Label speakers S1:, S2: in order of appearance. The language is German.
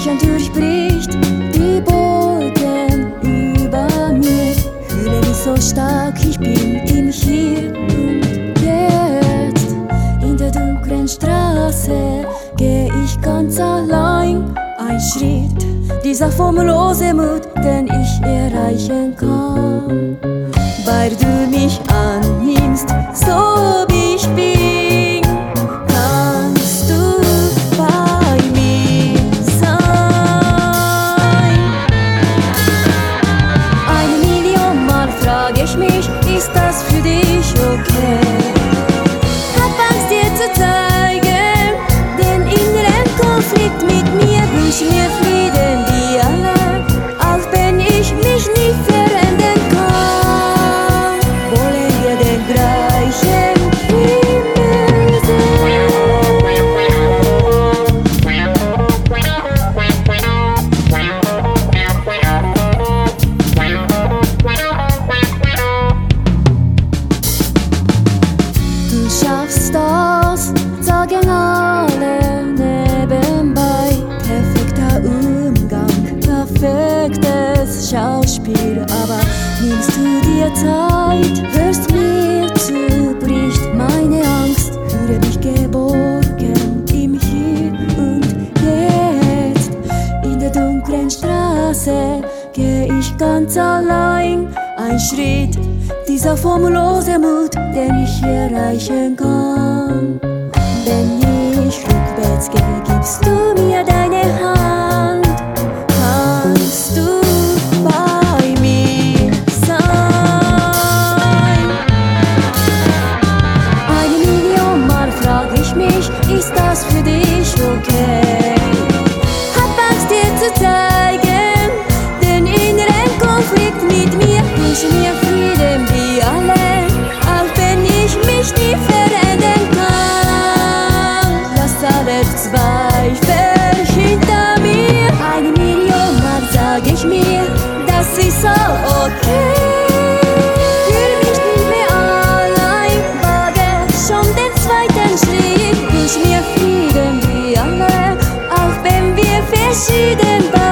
S1: Lächeln durchbricht die Wolken über mir. Fühle mich so stark, ich bin im Hier und Jetzt. In der dunklen Straße geh ich ganz allein. Ein Schritt, dieser formlose Mut, den ich erreichen kann. Weil du mich annimmst, so wie ich bin, kannst du bei mir sein. 1.000.000 Mal frage ich mich, ist das für dich okay? Hab Angst dir zu zeigen, den inneren Konflikt mit mir. Wünsch mir Frieden wie alle, auch wenn ich mich nicht verändern kann. Wollen wir den gleichen Himmel sehen? Du schaffst das, sagen alle nebenbei. Perfekter Umgang, perfektes Schauspiel. Aber nimmst du dir Zeit, hörst mir zu, bricht meine Angst. Fühle mich geborgen im Hier und Jetzt. In der dunklen Straße geh ich ganz allein. Ein Schritt, dieser formlose Mut, den ich erreichen kann. Wenn ich rückwärts gehe, gibst du mir deine Hand. Kannst du bei mir sein? 1.000.000 Mal frage ich mich, ist das für dich okay? Hab Angst dir zu zeigen, den inneren Konflikt mit mir. Wünsch mir Frieden wie alle, auch wenn ich mich nie verändern kann. Lass alle Zweifel hinter mir. 1.000.000 Mal sag ich mir, das ist so okay. Fühl mich nicht mehr allein, wage schon den zweiten Schritt. Wünsch mir Frieden wie alle, auch wenn wir verschieden sind.